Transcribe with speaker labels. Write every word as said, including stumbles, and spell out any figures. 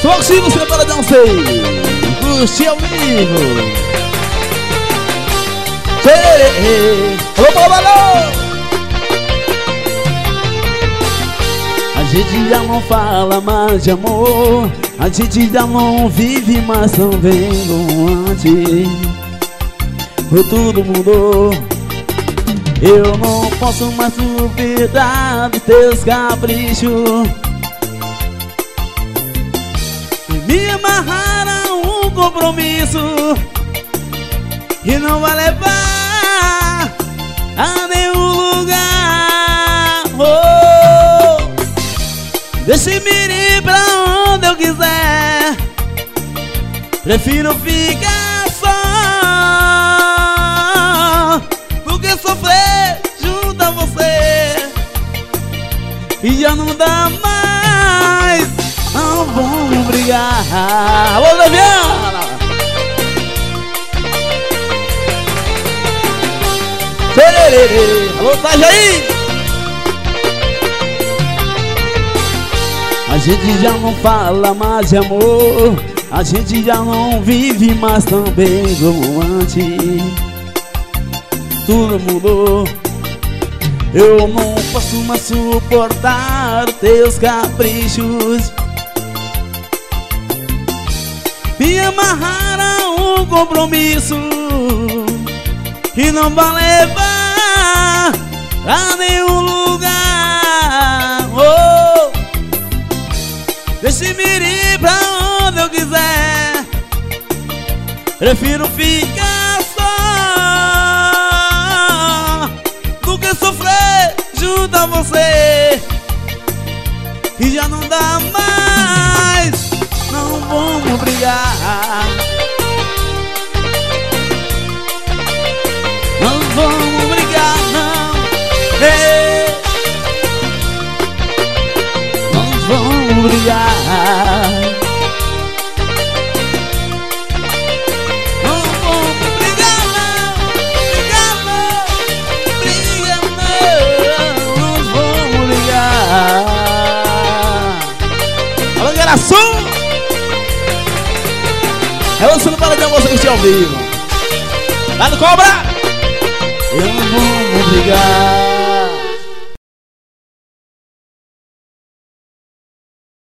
Speaker 1: Só que se você para dançar, curtir ao vivo. Alô, Paulo, alô! A gente já não fala mais de amor, a gente já não vive mais também como antes. O tudo mudou, eu não posso mais duvidar dos teus caprichos. Me amarraram um compromisso que não vai levar a nenhum lugar. Oh, deixe-me ir pra onde eu quiser, prefiro ficar só do que sofrer junto a você. E já não dá mais, não vamos brigar. Alô, Daviana! Alô, Tajaí! A gente já não fala mais de amor, a gente já não vive mais também como antes. Tudo mudou, eu não posso mais suportar teus caprichos. Me amarraram um compromisso que não vai levar a nenhum lugar. Oh, deixe-me ir pra onde eu quiser, prefiro ficar só do que sofrer junto a você. E já não dá mais, não vamos brigar. Não vamos brigar, não. Ei, não vamos brigar. Não vamos brigar, não. Brigar, não. Briga, não. Não vamos brigar. Alô, Garaçu! É você não para de almoço que ao vivo. Lá no Cobra! Eu não vou brigar.